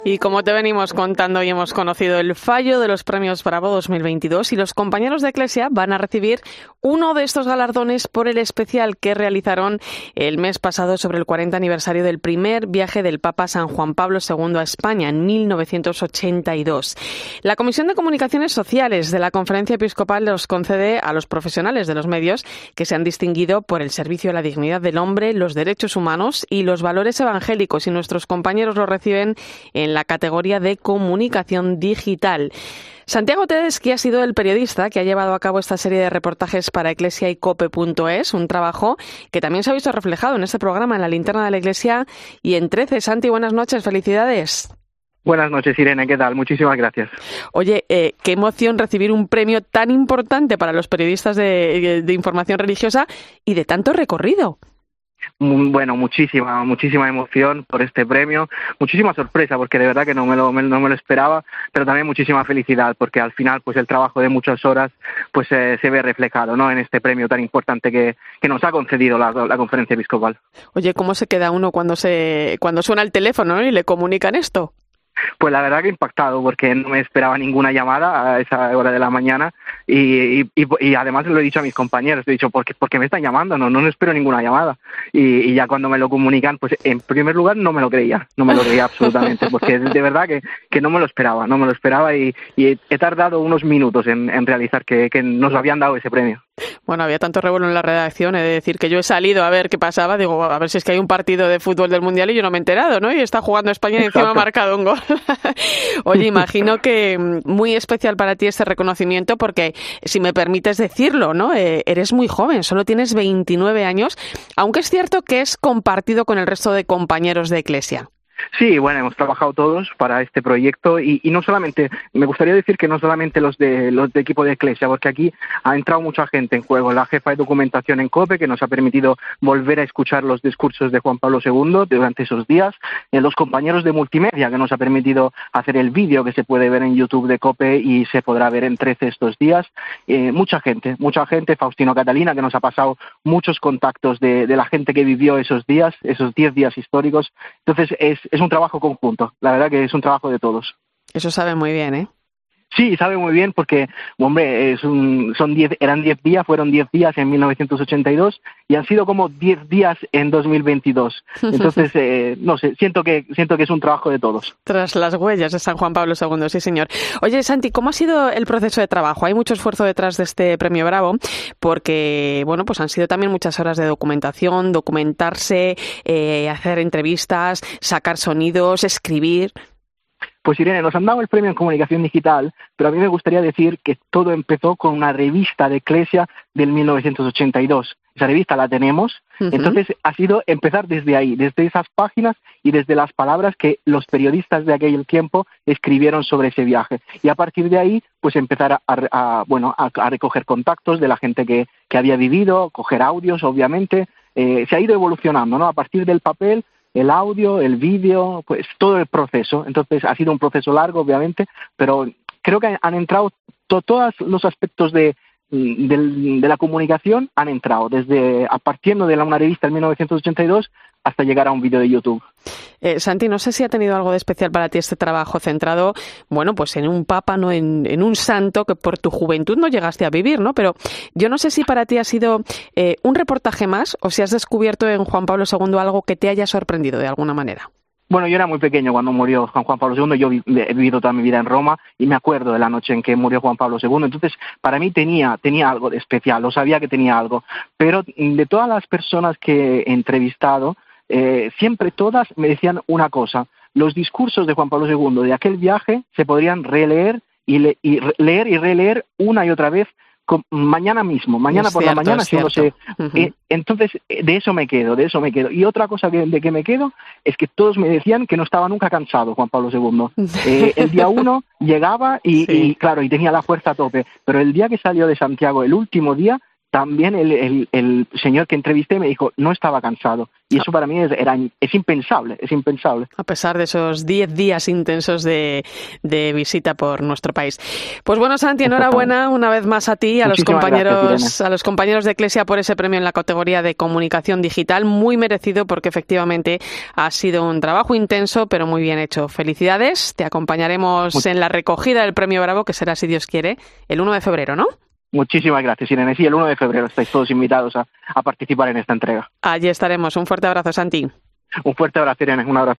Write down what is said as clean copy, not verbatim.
Y como te venimos contando, hoy hemos conocido el fallo de los premios Bravo 2022 y los compañeros de Eclesia van a recibir uno de estos galardones por el especial que realizaron el mes pasado sobre el 40 aniversario del primer viaje del Papa San Juan Pablo II a España en 1982. La Comisión de Comunicaciones Sociales de la Conferencia Episcopal los concede a los profesionales de los medios que se han distinguido por el servicio a la dignidad del hombre, los derechos humanos y los valores evangélicos, y nuestros compañeros lo reciben en la categoría de comunicación digital. Santiago Tedeschi ha sido el periodista que ha llevado a cabo esta serie de reportajes para Eclesia y Cope.es, un trabajo que también se ha visto reflejado en este programa, en la linterna de la Iglesia y en 13. Santi, buenas noches, felicidades. Buenas noches, Irene, ¿qué tal? Muchísimas gracias. Oye, qué emoción recibir un premio tan importante para los periodistas de información religiosa y de tanto recorrido. Bueno, muchísima emoción por este premio, muchísima sorpresa porque de verdad que no me lo esperaba, pero también muchísima felicidad porque al final pues el trabajo de muchas horas pues se ve reflejado, ¿no?, en este premio tan importante que nos ha concedido la Conferencia Episcopal. Oye, ¿cómo se queda uno cuando suena el teléfono, ¿no?, y le comunican esto? Pues la verdad que impactado porque no me esperaba ninguna llamada a esa hora de la mañana y además lo he dicho a mis compañeros, he dicho, ¿por qué me están llamando? No espero ninguna llamada. Y ya cuando me lo comunican, pues en primer lugar no me lo creía absolutamente, porque de verdad que no me lo esperaba y he tardado unos minutos en realizar que nos habían dado ese premio. Bueno, había tanto revuelo en la redacción, he de decir que yo he salido a ver qué pasaba, digo, a ver si es que hay un partido de fútbol del Mundial y yo no me he enterado, ¿no? Y está jugando España y encima ha marcado un gol. Oye, imagino que muy especial para ti este reconocimiento porque, si me permites decirlo, ¿no?, eres muy joven, solo tienes 29 años, aunque es cierto que es compartido con el resto de compañeros de Eclesia. Sí, bueno, hemos trabajado todos para este proyecto y no solamente, me gustaría decir que no solamente los de equipo de Eclesia, porque aquí ha entrado mucha gente en juego. La jefa de documentación en COPE, que nos ha permitido volver a escuchar los discursos de Juan Pablo II durante esos días, los compañeros de multimedia, que nos ha permitido hacer el vídeo que se puede ver en YouTube de COPE y se podrá ver en 13 estos días. Mucha gente, Faustino Catalina, que nos ha pasado muchos contactos de la gente que vivió esos 10 días históricos. Entonces es un trabajo conjunto, la verdad que es un trabajo de todos. Eso sabe muy bien, ¿eh? Sí, sabe muy bien porque, hombre, fueron 10 días en 1982 y han sido como 10 días en 2022. Entonces, no sé, siento que es un trabajo de todos. Tras las huellas de San Juan Pablo II, sí señor. Oye, Santi, ¿cómo ha sido el proceso de trabajo? Hay mucho esfuerzo detrás de este premio Bravo porque, bueno, pues han sido también muchas horas de documentación, documentarse, hacer entrevistas, sacar sonidos, escribir. Pues Irene, nos han dado el premio en comunicación digital, pero a mí me gustaría decir que todo empezó con una revista de Eclesia del 1982. Esa revista la tenemos, entonces ha sido empezar desde ahí, desde esas páginas y desde las palabras que los periodistas de aquel tiempo escribieron sobre ese viaje. Y a partir de ahí, pues empezar a recoger contactos de la gente que había vivido, coger audios, obviamente. Se ha ido evolucionando, ¿no? A partir del papel, el audio, el vídeo, pues todo el proceso. Entonces ha sido un proceso largo, obviamente, pero creo que han entrado todos los aspectos de la comunicación, han entrado, partiendo de una revista en 1982 hasta llegar a un vídeo de YouTube. Santi, no sé si ha tenido algo de especial para ti este trabajo centrado, bueno, pues en un papa, no en un santo que por tu juventud no llegaste a vivir, ¿no? Pero yo no sé si para ti ha sido un reportaje más o si has descubierto en Juan Pablo II algo que te haya sorprendido de alguna manera. Bueno, yo era muy pequeño cuando murió Juan Pablo II, yo he vivido toda mi vida en Roma y me acuerdo de la noche en que murió Juan Pablo II, entonces para mí tenía algo de especial, lo sabía que tenía algo, pero de todas las personas que he entrevistado, siempre todas me decían una cosa: los discursos de Juan Pablo II de aquel viaje se podrían releer y leer y releer una y otra vez mañana por la mañana, si uno se... Entonces, de eso me quedo. Y otra cosa de que me quedo es que todos me decían que no estaba nunca cansado Juan Pablo II. El día 1 llegaba y claro, y tenía la fuerza a tope, pero el día que salió de Santiago, el último día, también el señor que entrevisté me dijo no estaba cansado. Y eso para mí es impensable, es impensable. A pesar de esos 10 días intensos de visita por nuestro país. Pues bueno, Santi, enhorabuena una vez más a ti, a los compañeros de Eclesia por ese premio en la categoría de comunicación digital, muy merecido porque efectivamente ha sido un trabajo intenso, pero muy bien hecho. Felicidades, te acompañaremos en la recogida del premio Bravo, que será, si Dios quiere, el 1 de febrero, ¿no? Muchísimas gracias, Irene. Sí, el 1 de febrero estáis todos invitados a participar en esta entrega. Allí estaremos. Un fuerte abrazo, Santi. Un fuerte abrazo, Irene. Un abrazo.